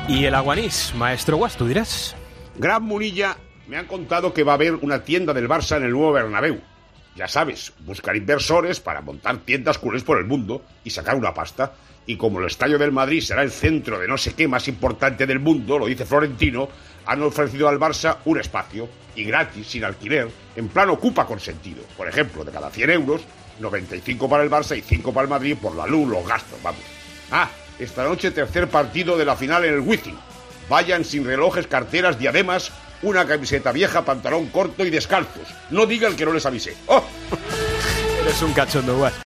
¿Y el aguanís, maestro Guas, tú dirás? Gran Munilla, me han contado que va a haber una tienda del Barça en el nuevo Bernabéu. Ya sabes, buscar inversores para montar tiendas culés por el mundo y sacar una pasta. Y como el estadio del Madrid será el centro de no sé qué más importante del mundo, lo dice Florentino, han ofrecido al Barça un espacio, y gratis, sin alquiler, en plan ocupa consentido. Por ejemplo, de cada 100 euros, 95 para el Barça y 5 para el Madrid por la luz, los gastos, vamos. Ah, esta noche tercer partido de la final en el Wizzing. Vayan sin relojes, carteras, diademas, una camiseta vieja, pantalón corto y descalzos. No digan que no les avisé. ¡Oh! Eres un cachondo, Guas.